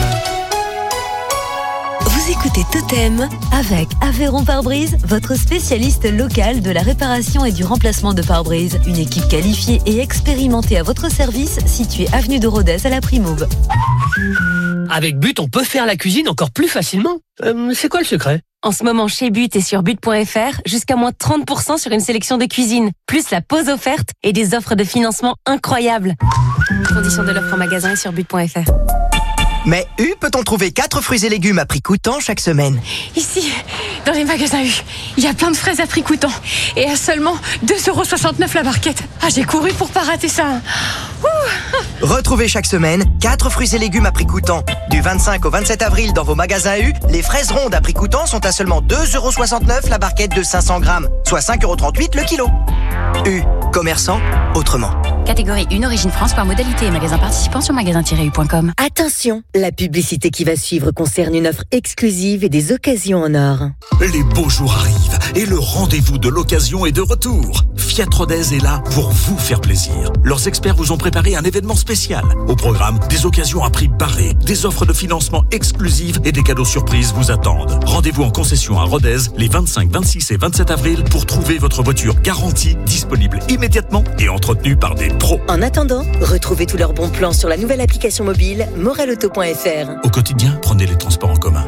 Vous écoutez Totem avec Aveyron Pare-Brise, votre spécialiste local de la réparation et du remplacement de pare-brise. Une équipe qualifiée et expérimentée à votre service, située avenue de Rodez à la Primaube. Avec But, on peut faire la cuisine encore plus facilement. Euh, c'est quoi le secret? En ce moment, chez But et sur but point f r, jusqu'à moins trente pour cent sur une sélection de cuisine, plus la pause offerte et des offres de financement incroyables. Conditions de l'offre en magasin et sur but point f r. Mais U peut-on trouver quatre fruits et légumes à prix coûtant chaque semaine? Ici, dans les magasins U, il y a plein de fraises à prix coûtant et à seulement deux euros soixante-neuf la barquette. Ah, j'ai couru pour pas rater ça. Ouh. Retrouvez chaque semaine quatre fruits et légumes à prix coûtant. Du vingt-cinq au vingt-sept avril dans vos magasins U, les fraises rondes à prix coûtant sont à seulement deux euros soixante-neuf la barquette de cinq cents grammes, soit cinq euros trente-huit le kilo. U, commerçant autrement. Catégorie une, origine France, par modalité et magasin participant sur magasin tiret u point com. Attention, la publicité qui va suivre concerne une offre exclusive et des occasions en or. Les beaux jours arrivent et le rendez-vous de l'occasion est de retour. Fiat Rodez est là pour vous faire plaisir. Leurs experts vous ont préparé un événement spécial. Au programme, des occasions à prix barré, des offres de financement exclusives et des cadeaux surprises vous attendent. Rendez-vous en concession à Rodez les vingt-cinq, vingt-six et vingt-sept avril pour trouver votre voiture garantie, disponible immédiatement et entretenue par des pros. En attendant, retrouvez tous leurs bons plans sur la nouvelle application mobile moralauto point f r. Au quotidien, prenez les transports en commun.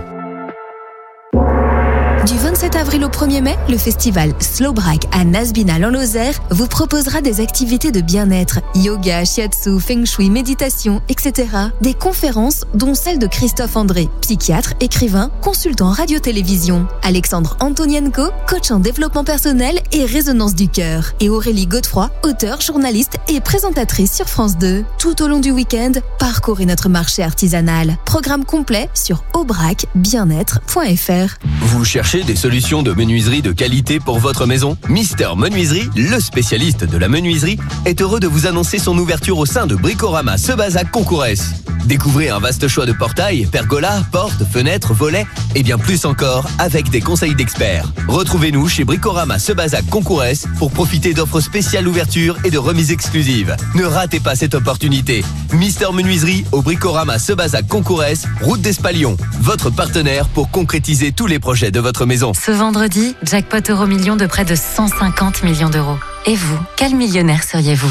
Du vingt-sept avril au premier mai, le festival Slowbrack à Nasbinal en Lozère vous proposera des activités de bien-être, yoga, shiatsu, feng shui, méditation, et cetera. Des conférences dont celle de Christophe André, psychiatre, écrivain, consultant radio-télévision, Alexandre Antonienko, coach en développement personnel et résonance du cœur, et Aurélie Godefroy, auteure, journaliste et présentatrice sur France deux. Tout au long du week-end, parcourez notre marché artisanal. Programme complet sur aubrac bien-être point f r. Vous cherchez des solutions de menuiserie de qualité pour votre maison? Mister Menuiserie, le spécialiste de la menuiserie, est heureux de vous annoncer son ouverture au sein de Bricorama Sebazac Concourès. Découvrez un vaste choix de portails, pergolas, portes, fenêtres, volets et bien plus encore avec des conseils d'experts. Retrouvez-nous chez Bricorama Sebazac Concourès pour profiter d'offres spéciales d'ouverture et de remises exclusives. Ne ratez pas cette opportunité. Mister Menuiserie au Bricorama Sebazac Concourès, route d'Espalion. Votre partenaire pour concrétiser tous les projets de votre maison. Ce vendredi, jackpot euro million de près de cent cinquante millions d'euros. Et vous, quel millionnaire seriez-vous?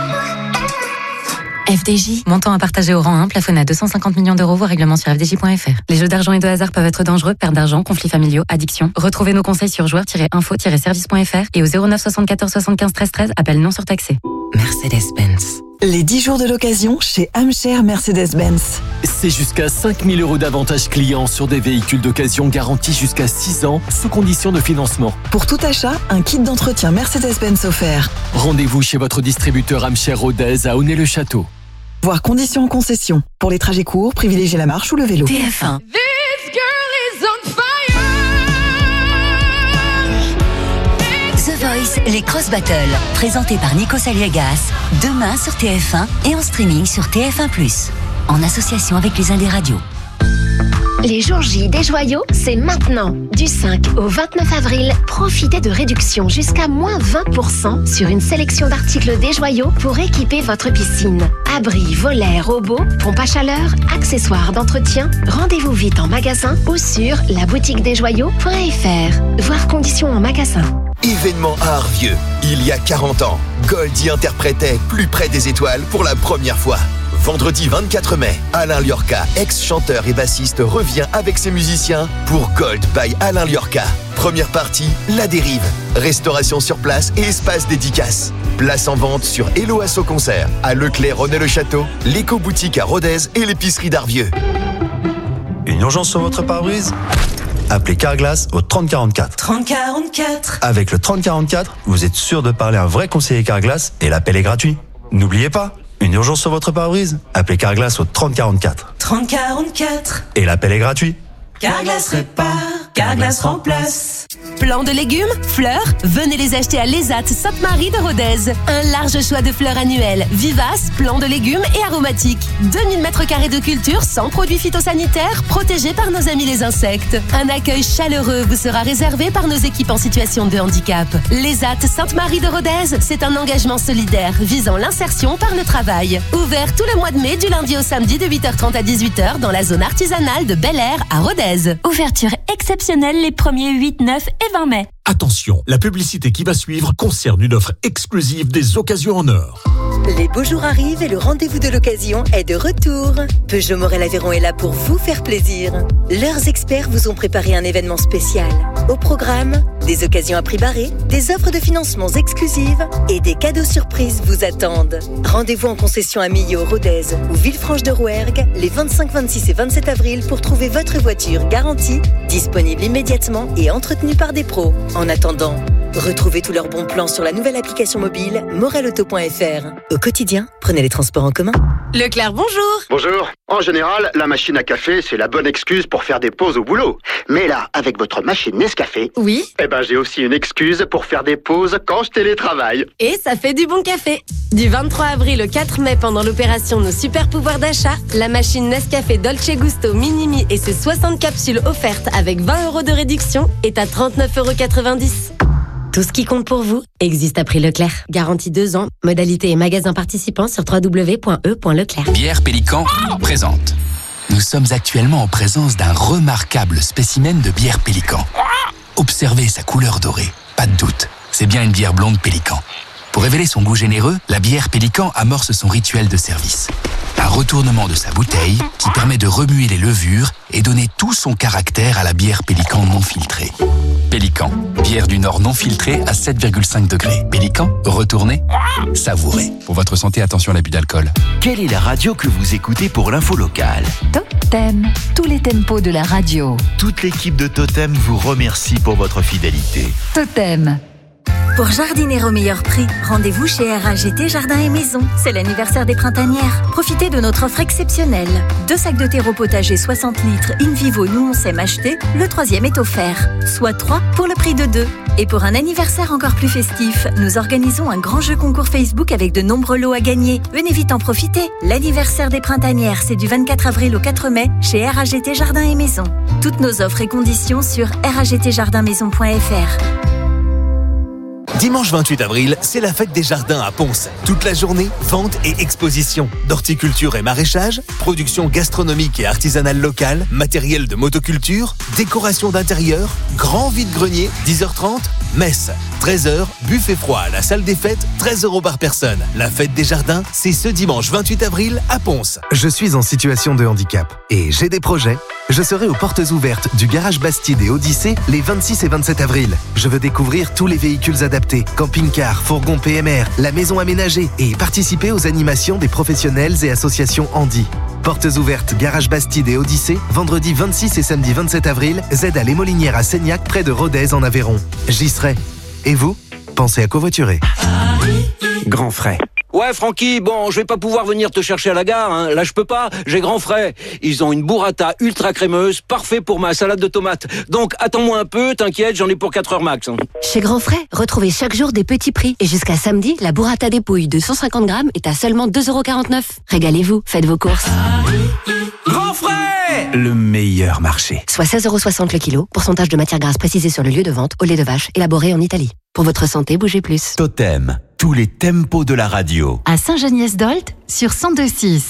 F D J, montant à partager au rang un, plafonné à deux cent cinquante millions d'euros, voire règlement sur f d j point f r. Les jeux d'argent et de hasard peuvent être dangereux, perte d'argent, conflits familiaux, addiction. Retrouvez nos conseils sur joueurs tiret info tiret service point f r et au zéro neuf soixante-quatorze soixante-quinze treize treize, appel non surtaxé. Mercedes-Benz. Les dix jours de l'occasion chez Amcher Mercedes-Benz. C'est jusqu'à cinq mille euros d'avantages clients sur des véhicules d'occasion garantis jusqu'à six ans, sous condition de financement. Pour tout achat, un kit d'entretien Mercedes-Benz offert. Rendez-vous chez votre distributeur Amcher Rodez à Aunay-le-Château. Voir conditions en concession. Pour les trajets courts, privilégiez la marche ou le vélo. T F un. The Voice, les Cross Battles, présentés par Nico Saliegas, demain sur T F un et en streaming sur T F un plus, en association avec les Indés Radio. Les jours J des joyaux, c'est maintenant. Du cinq au vingt-neuf avril, profitez de réductions jusqu'à moins vingt pour cent sur une sélection d'articles des joyaux pour équiper votre piscine. Abris, volets, robots, pompes à chaleur, accessoires d'entretien. Rendez-vous vite en magasin ou sur la boutique des joyaux point f r. Voir conditions en magasin. Événement à Arvieux. Il y a quarante ans, Goldie interprétait Plus près des étoiles pour la première fois. Vendredi vingt-quatre mai, Alain Liorca, ex-chanteur et bassiste, revient avec ses musiciens pour Gold by Alain Liorca. Première partie, La Dérive. Restauration sur place et espace dédicace. Place en vente sur Hello Asso Concert, à Leclerc, Aunay-le-Château, l'éco-boutique à Rodez et l'épicerie d'Arvieux. Une urgence sur votre pare-brise? Appelez Carglass au trente quarante-quatre. trente quarante-quatre. Avec le trente quarante-quatre, vous êtes sûr de parler à un vrai conseiller Carglass et l'appel est gratuit. N'oubliez pas, une urgence sur votre pare-brise? Appelez Carglass au trente quarante-quatre. trente quarante-quatre. Et l'appel est gratuit. Carglass répare, Carglass remplace. Plants de légumes, fleurs, venez les acheter à l'E S A T Sainte-Marie de Rodez. Un large choix de fleurs annuelles, vivaces, plants de légumes et aromatiques. deux mille mètres carrés de culture sans produits phytosanitaires, protégés par nos amis les insectes. Un accueil chaleureux vous sera réservé par nos équipes en situation de handicap. L'E S A T Sainte-Marie de Rodez, c'est un engagement solidaire visant l'insertion par le travail. Ouvert tout le mois de mai du lundi au samedi de huit heures trente à dix-huit heures dans la zone artisanale de Bel Air à Rodez. Ouverture exceptionnelle les premiers huit, neuf et vingt mai. Attention, la publicité qui va suivre concerne une offre exclusive des occasions en or. Les beaux jours arrivent et le rendez-vous de l'occasion est de retour. Peugeot Morel Aveyron est là pour vous faire plaisir. Leurs experts vous ont préparé un événement spécial. Au programme, des occasions à prix barré, des offres de financements exclusives et des cadeaux surprises vous attendent. Rendez-vous en concession à Millau, Rodez ou Villefranche-de-Rouergue les vingt-cinq, vingt-six et vingt-sept avril pour trouver votre voiture garantie, disponible immédiatement et entretenue par des pros. En attendant, retrouvez tous leurs bons plans sur la nouvelle application mobile morelauto point f r. Au quotidien, prenez les transports en commun. Leclerc, bonjour. Bonjour. En général, la machine à café, c'est la bonne excuse pour faire des pauses au boulot. Mais là, avec votre machine Nescafé, oui, eh ben j'ai aussi une excuse pour faire des pauses quand je télétravaille. Et ça fait du bon café. Du vingt-trois avril au quatre mai, pendant l'opération Nos Super Pouvoirs d'achat, la machine Nescafé Dolce Gusto Minimi et ses soixante capsules offertes avec vingt euros de réduction est à trente-neuf euros quatre-vingt-dix. Tout ce qui compte pour vous existe à prix Leclerc. Garantie deux ans. Modalité et magasin participants sur w w w point e point leclerc. Bière Pélican présente. Nous sommes actuellement en présence d'un remarquable spécimen de bière Pélican. Observez sa couleur dorée. Pas de doute, c'est bien une bière blonde Pélican. Pour révéler son goût généreux, la bière Pélican amorce son rituel de service. Un retournement de sa bouteille qui permet de remuer les levures et donner tout son caractère à la bière Pélican non filtrée. Pélican, bière du Nord non filtrée à sept virgule cinq degrés. Pélican, retournez, savourez. Pour votre santé, attention à l'abus d'alcool. Quelle est la radio que vous écoutez pour l'info locale? Totem, tous les tempos de la radio. Toute l'équipe de Totem vous remercie pour votre fidélité. Totem. Pour jardiner au meilleur prix, rendez-vous chez R A G T Jardin et Maison. C'est l'anniversaire des printanières. Profitez de notre offre exceptionnelle. Deux sacs de terreau potager soixante litres in vivo Nous on s'aime acheter, le troisième est offert. Soit trois pour le prix de deux. Et pour un anniversaire encore plus festif, nous organisons un grand jeu concours Facebook avec de nombreux lots à gagner. Venez vite en profiter. L'anniversaire des printanières, c'est du vingt-quatre avril au quatre mai chez R A G T Jardin et Maison. Toutes nos offres et conditions sur r a g t jardin maison point f r. Dimanche vingt-huit avril, c'est la fête des jardins à Ponce. Toute la journée, vente et exposition. D'horticulture et maraîchage, production gastronomique et artisanale locale, matériel de motoculture, décoration d'intérieur, grand vide-grenier, dix heures trente, messe. treize heures, buffet froid à la salle des fêtes, treize euros par personne. La fête des jardins, c'est ce dimanche vingt-huit avril à Ponce. Je suis en situation de handicap et j'ai des projets. Je serai aux portes ouvertes du garage Bastide et Odyssée les vingt-six et vingt-sept avril. Je veux découvrir tous les véhicules adaptés, camping-car, fourgon P M R, la maison aménagée et participer aux animations des professionnels et associations handi. Portes ouvertes, garage Bastide et Odyssée, vendredi vingt-six et samedi vingt-sept avril, Z à l'Émolinière à Seignac, près de Rodez en Aveyron. J'y serai. Et vous, pensez à covoiturer. Grand frais. Ouais, Francky, bon, je vais pas pouvoir venir te chercher à la gare, hein. Là, je peux pas, j'ai Grand Frais. Ils ont une burrata ultra crémeuse, parfait pour ma salade de tomates. Donc, attends-moi un peu, t'inquiète, j'en ai pour quatre heures max. Hein. Chez Grand Frais, retrouvez chaque jour des petits prix. Et jusqu'à samedi, la burrata dépouille de cent cinquante grammes est à seulement deux euros quarante-neuf. Régalez-vous, faites vos courses. Grand Frais! Le meilleur marché. Soit seize euros soixante le kilo, pourcentage de matière grasse précisé sur le lieu de vente, au lait de vache, élaboré en Italie. Pour votre santé, bougez plus. Totem, tous les tempos de la radio. À Saint-Geniès-d'Olt sur cent deux virgule six.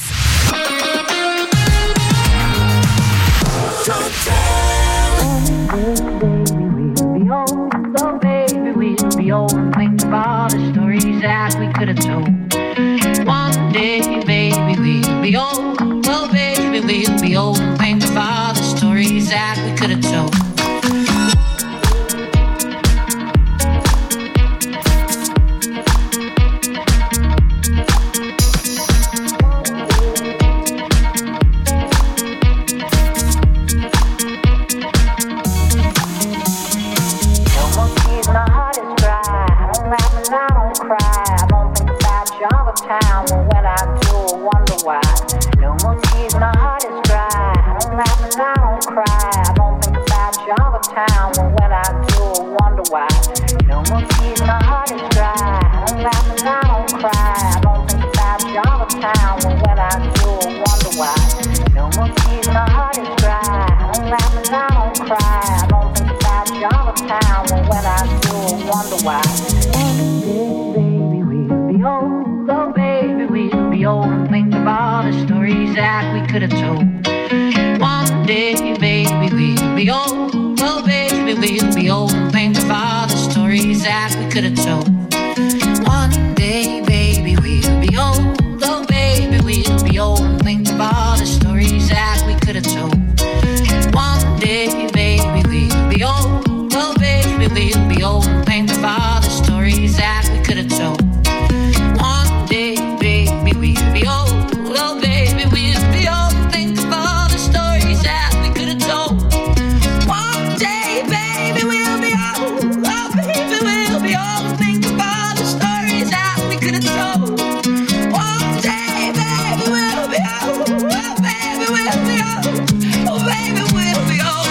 and when I do, I wonder why. No more tears, my heart is dry. I don't laugh and I don't cry. I don't think about you all the time, and when I do, I wonder why. No more tears, my heart is dry. I don't laugh and I don't cry. I don't think about you all the time, and when I do, I wonder why. No more tears, my heart is dry. I don't laugh and I don't cry. I don't think about you all the time, and when I do, I wonder why. Baby, we'll be old. Oh, baby, we'll be old and think of all the stories that we could have told. One day, baby, we'll be old. Oh, baby, we'll be old and think of all the stories that we could have told. One day, baby, we'll be old. Oh, baby, we'll be old and think of all the stories that we could have told. One day, baby, we'll be old. Oh, baby, we'll be old and think of all the stories that we could have told. One day, baby, we'll be old. Oh, baby, we'll be old and think of all the stories that we could have told. One day, baby, we'll be old. Oh, baby, we'll be old and think of all the stories that we could have told. One day, baby, we'll be old. Oh, baby, we'll be old. Oh, baby, we'll be old.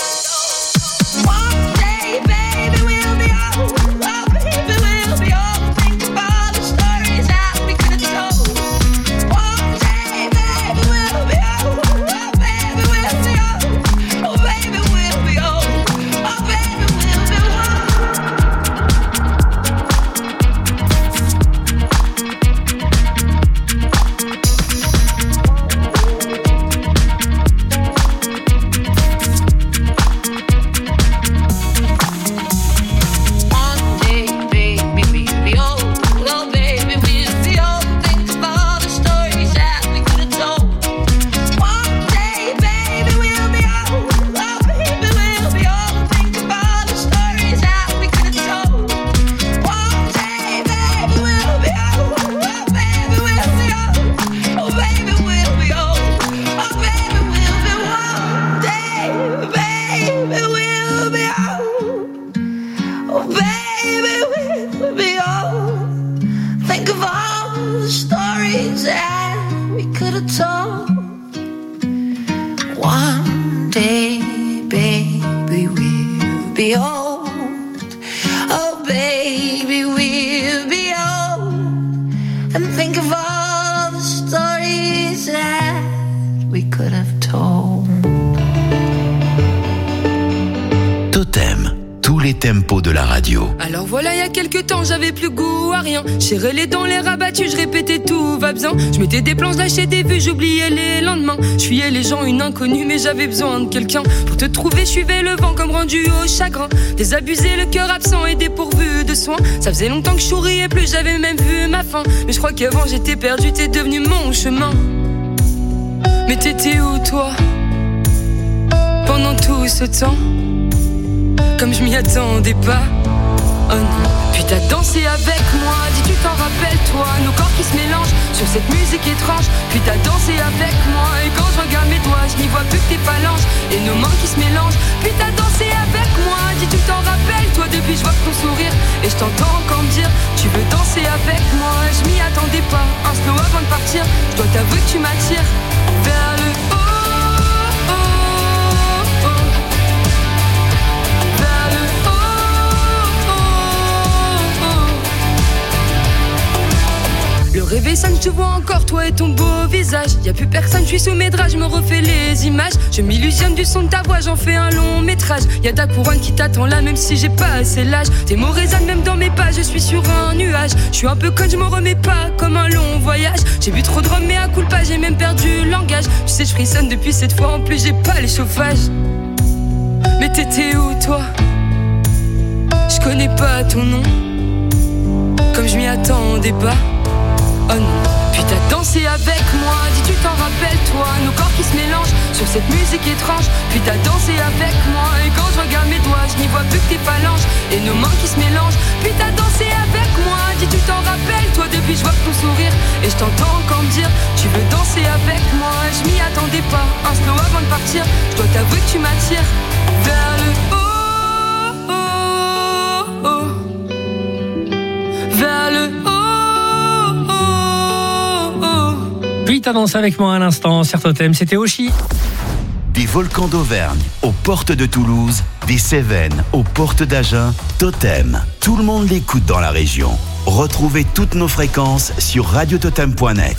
One day, baby, we'll be old. Oh, baby, we'll be old and think of all the stories that we could have told. One day, baby, we'll be old. Oh, baby, we'll be old. Oh, baby, we'll be old. Oh, baby, we'll be One day, baby, we'll be old. Oh, baby, we'll be old and think of all the stories that we could have told. One day, baby, we'll be old. Oh, baby, we'll be old and think of all the stories that we could have told. One day, baby, we'll be old. Oh, baby, we'll be old. Oh, baby, we'll be old. Oh, baby, we'll be one day, baby, we'll be old. Oh, baby, we'll be old. Think of all the stories that we could have told. One day, baby, we'll be old. Oh, baby, we'll be old. And think of all the stories that we could have told. Totem, tous les tempos de la radio. Alors voilà, il y a quelques temps, j'avais plus goût à rien. Serré les dents, les rabattus, je répétais tout va bien. Je mettais des planches, lâchais des vues, j'oubliais les lendemains. Je fuyais les gens, une inconnue, mais j'avais besoin de quelqu'un. Pour te trouver, je suivais le vent comme rendu au chagrin. Désabusé, le cœur absent et dépourvu de soins. Ça faisait longtemps que je souriais plus, j'avais même vu ma fin. Mais je crois qu'avant j'étais perdu, t'es devenu mon chemin. Mais t'étais où toi pendant tout ce temps? Comme je m'y attendais pas. Oh non. Puis t'as dansé avec moi, dis tu t'en rappelles toi. Nos corps qui se mélangent sur cette musique étrange. Puis t'as dansé avec moi, et quand je regarde mes doigts, je n'y vois plus que tes phalanges et nos mains qui se mélangent. Puis t'as dansé avec moi, dis tu t'en rappelles toi. Depuis je vois ton sourire et je t'entends encore me dire tu veux danser avec moi. Je m'y attendais pas, un slow avant de partir. Je dois t'avouer que tu m'attires vers le haut. Le réveil sonne, je te vois encore, toi et ton beau visage. Y'a plus personne, je suis sous mes draps, je me refais les images. Je m'illusionne du son de ta voix, j'en fais un long métrage. Y'a ta couronne qui t'attend là, même si j'ai pas assez l'âge. Tes mots résonnent même dans mes pas, je suis sur un nuage. Je suis un peu conne, je me remets pas, comme un long voyage. J'ai bu trop de rhum, mais à coup pas, j'ai même perdu le langage. Tu sais, je frissonne depuis cette fois, en plus j'ai pas les chauffages. Mais t'étais où toi? Je connais pas ton nom, comme je m'y attendais pas. Oh non. Puis t'as dansé avec moi, dis tu t'en rappelles toi. Nos corps qui se mélangent sur cette musique étrange. Puis t'as dansé avec moi, et quand je regarde mes doigts, je n'y vois plus que tes phalanges et nos mains qui se mélangent. Puis t'as dansé avec moi, dis tu t'en rappelles toi. Depuis je vois ton sourire et je t'entends encore me dire tu veux danser avec moi. Je m'y attendais pas, un slow avant de partir. Je dois t'avouer que tu m'attires vers le haut, oh, oh. Vers le haut, oh, oh. Puis t'annonces avec moi à l'instant sur Totem, c'était Oshi. Des volcans d'Auvergne aux portes de Toulouse, des Cévennes aux portes d'Agen, Totem. Tout le monde l'écoute dans la région. Retrouvez toutes nos fréquences sur radio totem point net.